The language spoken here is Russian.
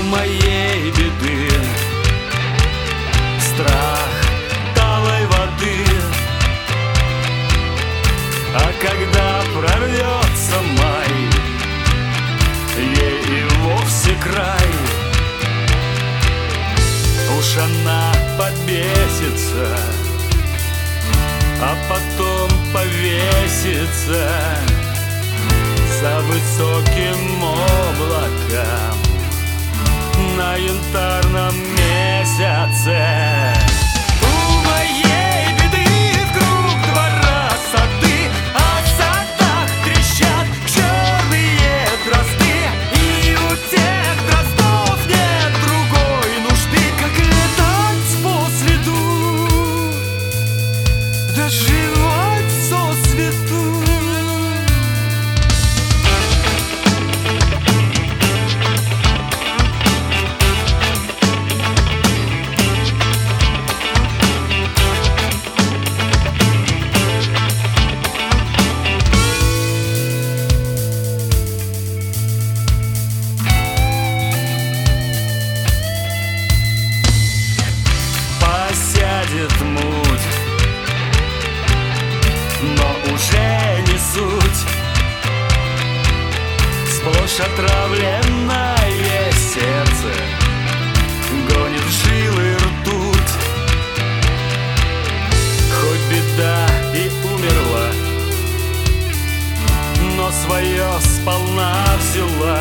моей беды страх талой воды, а когда прорвется май, ей и вовсе край. Уж она побесится, а потом повесится за высоким облаком на янтарном месяце. У моей беды вкруг двора сады, а в садах трещат черные дрозды, и у тех дроздов нет другой нужды, как летать по свету, доживать сосвету. Посядет муть, но уже не суть, сплошь отравленное сердце гонит в жилы ртуть. Хоть беда и умерла, но свое сполна взяла.